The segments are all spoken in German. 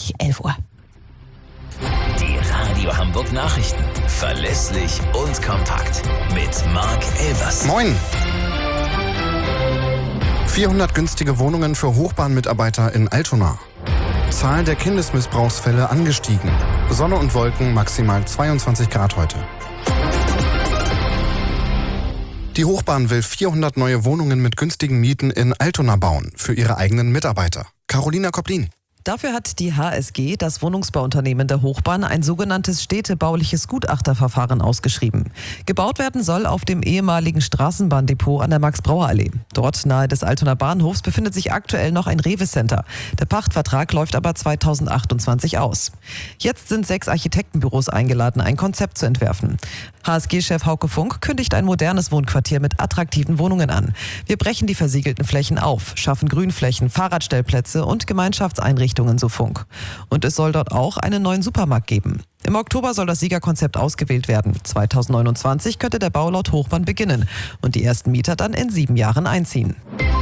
gleich 11 Uhr. Die Radio Hamburg Nachrichten. Verlässlich und kompakt. Mit Marc Elvers. Moin! 400 günstige Wohnungen für Hochbahnmitarbeiter in Altona. Zahl der Kindesmissbrauchsfälle angestiegen. Sonne und Wolken, maximal 22 Grad heute. Die Hochbahn will 400 neue Wohnungen mit günstigen Mieten in Altona bauen, für ihre eigenen Mitarbeiter. Carolina Koplin. Dafür hat die HSG, das Wohnungsbauunternehmen der Hochbahn, ein sogenanntes städtebauliches Gutachterverfahren ausgeschrieben. Gebaut werden soll auf dem ehemaligen Straßenbahndepot an der Max-Brauer-Allee. Dort nahe des Altoner Bahnhofs befindet sich aktuell noch ein Rewe-Center. Der Pachtvertrag läuft aber 2028 aus. Jetzt sind 6 Architektenbüros eingeladen, ein Konzept zu entwerfen. HSG-Chef Hauke Funk kündigt ein modernes Wohnquartier mit attraktiven Wohnungen an. Wir brechen die versiegelten Flächen auf, schaffen Grünflächen, Fahrradstellplätze und Gemeinschaftseinrichtungen, so Funk. Und es soll dort auch einen neuen Supermarkt geben. Im Oktober soll das Siegerkonzept ausgewählt werden. 2029 könnte der Bau laut Hochbahn beginnen und die ersten Mieter dann in 7 Jahren einziehen.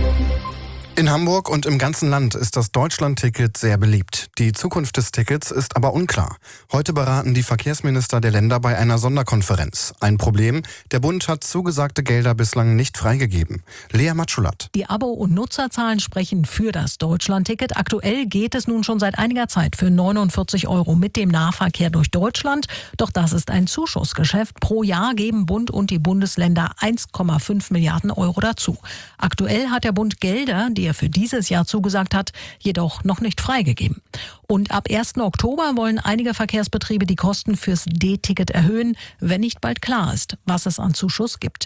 In Hamburg und im ganzen Land ist das Deutschland-Ticket sehr beliebt. Die Zukunft des Tickets ist aber unklar. Heute beraten die Verkehrsminister der Länder bei einer Sonderkonferenz. Ein Problem: Der Bund hat zugesagte Gelder bislang nicht freigegeben. Lea Matschulat. Die Abo- und Nutzerzahlen sprechen für das Deutschland-Ticket. Aktuell geht es nun schon seit einiger Zeit für 49 € mit dem Nahverkehr durch Deutschland. Doch das ist ein Zuschussgeschäft. Pro Jahr geben Bund und die Bundesländer 1,5 Milliarden € dazu. Aktuell hat der Bund Gelder, die er für dieses Jahr zugesagt hat, jedoch noch nicht freigegeben. Und ab 1. Oktober wollen einige Verkehrsbetriebe die Kosten fürs D-Ticket erhöhen, wenn nicht bald klar ist, was es an Zuschuss gibt.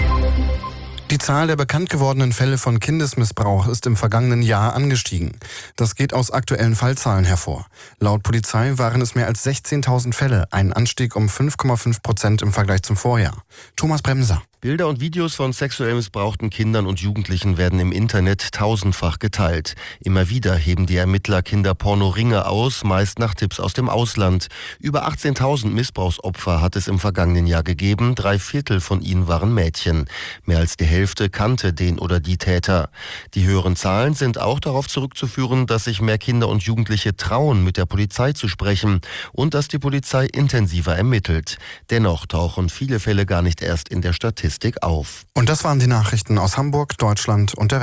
Die Zahl der bekannt gewordenen Fälle von Kindesmissbrauch ist im vergangenen Jahr angestiegen. Das geht aus aktuellen Fallzahlen hervor. Laut Polizei waren es mehr als 16.000 Fälle, ein Anstieg um 5,5% im Vergleich zum Vorjahr. Thomas Bremser. Bilder und Videos von sexuell missbrauchten Kindern und Jugendlichen werden im Internet tausendfach geteilt. Immer wieder heben die Ermittler Kinderpornoringe aus, meist nach Tipps aus dem Ausland. Über 18.000 Missbrauchsopfer hat es im vergangenen Jahr gegeben. 3/4 von ihnen waren Mädchen. Mehr als die Hälfte kannte den oder die Täter. Die höheren Zahlen sind auch darauf zurückzuführen, dass sich mehr Kinder und Jugendliche trauen, mit der Polizei zu sprechen und dass die Polizei intensiver ermittelt. Dennoch tauchen viele Fälle gar nicht erst in der Statistik auf. Und das waren die Nachrichten aus Hamburg, Deutschland und der Welt.